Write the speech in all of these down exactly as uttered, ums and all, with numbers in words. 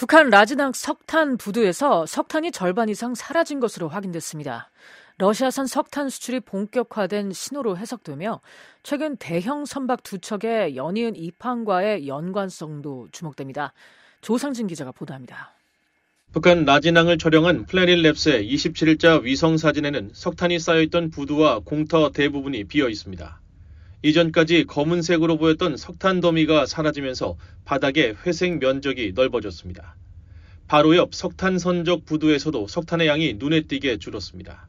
북한 라지낭 석탄 부두에서 석탄이 절반 이상 사라진 것으로 확인됐습니다. 러시아산 석탄 수출이 본격화된 신호로 해석되며 최근 대형 선박 두 척의 연이은 입항과의 연관성도 주목됩니다. 조상진 기자가 보도합니다. 북한 라지낭을 촬영한 플래닛랩스의 이십칠일자 위성 사진에는 석탄이 쌓여있던 부두와 공터 대부분이 비어 있습니다. 이전까지 검은색으로 보였던 석탄 더미가 사라지면서 바닥에 회색 면적이 넓어졌습니다. 바로 옆 석탄 선적 부두에서도 석탄의 양이 눈에 띄게 줄었습니다.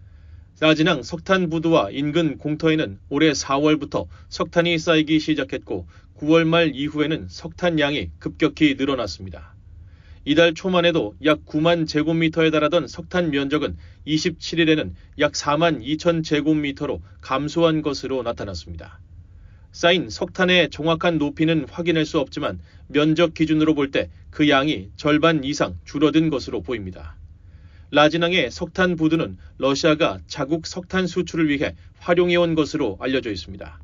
라지낭 석탄 부두와 인근 공터에는 올해 사월부터 석탄이 쌓이기 시작했고 구월 말 이후에는 석탄 양이 급격히 늘어났습니다. 이달 초만 해도 약 구만 제곱미터에 달하던 석탄 면적은 이십칠일에는 약 사만 이천 제곱미터로 감소한 것으로 나타났습니다. 쌓인 석탄의 정확한 높이는 확인할 수 없지만 면적 기준으로 볼 때 그 양이 절반 이상 줄어든 것으로 보입니다. 라지낭의 석탄 부두는 러시아가 자국 석탄 수출을 위해 활용해온 것으로 알려져 있습니다.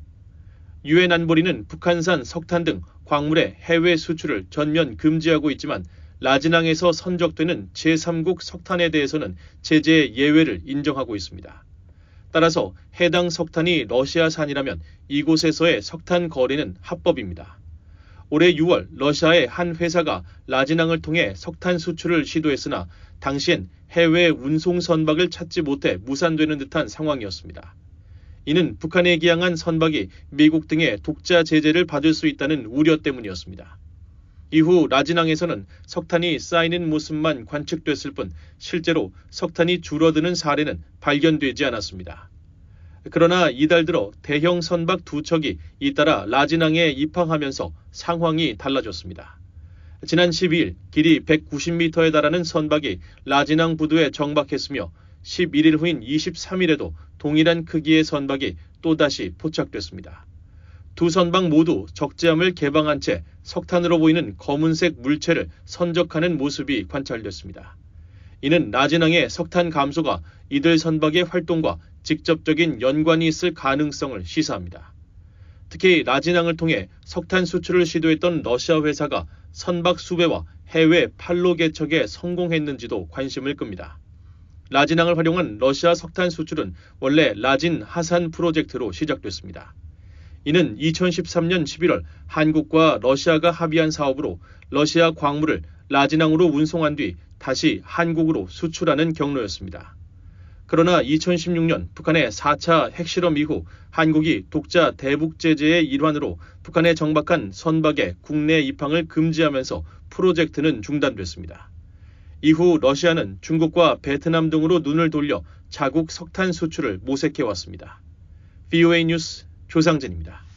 유엔 안보리는 북한산 석탄 등 광물의 해외 수출을 전면 금지하고 있지만 라지낭에서 선적되는 제삼국 석탄에 대해서는 제재 예외를 인정하고 있습니다. 따라서 해당 석탄이 러시아산이라면 이곳에서의 석탄 거래는 합법입니다. 올해 유월 러시아의 한 회사가 라지낭을 통해 석탄 수출을 시도했으나 당시엔 해외 운송 선박을 찾지 못해 무산되는 듯한 상황이었습니다. 이는 북한에 기항한 선박이 미국 등의 독자 제재를 받을 수 있다는 우려 때문이었습니다. 이후 라지낭에서는 석탄이 쌓이는 모습만 관측됐을 뿐 실제로 석탄이 줄어드는 사례는 발견되지 않았습니다. 그러나 이달 들어 대형 선박 두 척이 잇따라 라지낭에 입항하면서 상황이 달라졌습니다. 지난 십이일 길이 백구십 미터에 달하는 선박이 라지낭 부두에 정박했으며 십일일 후인 이십삼일에도 동일한 크기의 선박이 또다시 포착됐습니다. 두 선박 모두 적재함을 개방한 채 석탄으로 보이는 검은색 물체를 선적하는 모습이 관찰됐습니다. 이는 라지낭의 석탄 감소가 이들 선박의 활동과 직접적인 연관이 있을 가능성을 시사합니다. 특히 라지낭을 통해 석탄 수출을 시도했던 러시아 회사가 선박 수배와 해외 판로 개척에 성공했는지도 관심을 끕니다. 라지낭을 활용한 러시아 석탄 수출은 원래 라진 하산 프로젝트로 시작됐습니다. 이는 이천십삼년 십일월 한국과 러시아가 합의한 사업으로 러시아 광물을 라지낭으로 운송한 뒤 다시 한국으로 수출하는 경로였습니다. 그러나 이천십육년 북한의 사 차 핵실험 이후 한국이 독자 대북 제재의 일환으로 북한에 정박한 선박의 국내 입항을 금지하면서 프로젝트는 중단됐습니다. 이후 러시아는 중국과 베트남 등으로 눈을 돌려 자국 석탄 수출을 모색해왔습니다. 브이오에이 뉴스 조상진입니다.